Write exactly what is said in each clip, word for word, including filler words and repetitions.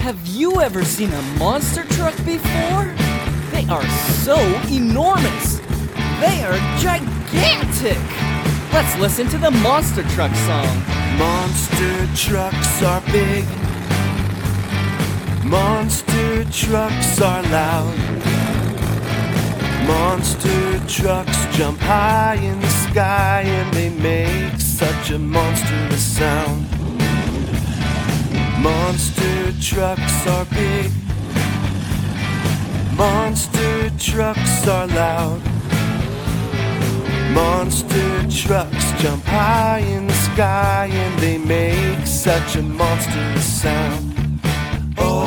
Have you ever seen a monster truck before? They are so enormous. They are gigantic. Let's listen to the monster truck song. Monster trucks are big. Monster trucks are loud. Monster trucks jump high in the sky and they make such a monstrous sound. Monster trucks are big. Monster trucks are loud. Monster trucks jump high in the sky and they make such a monstrous sound. Oh,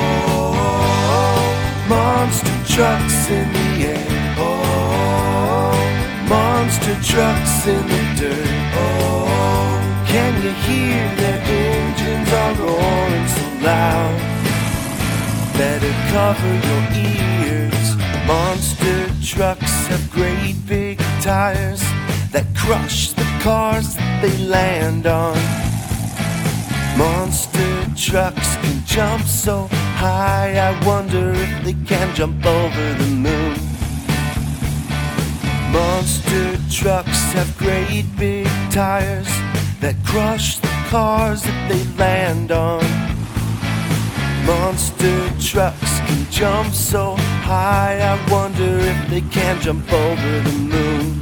monster trucks in the air. Oh, monster trucks in the dirt. Oh, can you hear their engines are roaring so loud? Better cover your ears. Monster trucks have great big tires that crush the cars that they land on. Monster trucks can jump so high, I wonder if they can jump over the moon. Monster trucks have great big tires that crush the cars that they land on. Monster trucks can jump so high, I wonder if they can jump over the moon.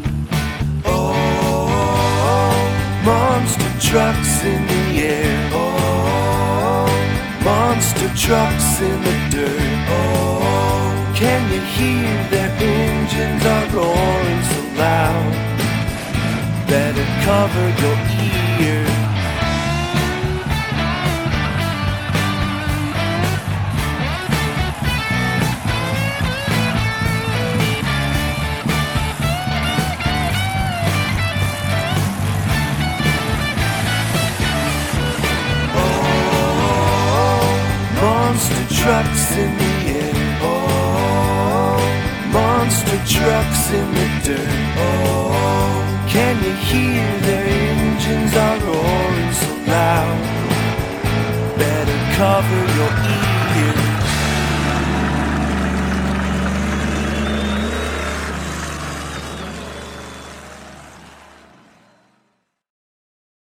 Oh, monster trucks in the air. Oh, monster trucks in the dirt. Oh, can you hear their engines are roaring so loud? Better cover your ears. Monster trucks in the air. Oh, monster trucks in the dirt. Oh, can you hear their engines are roaring so loud? Better cover your ears.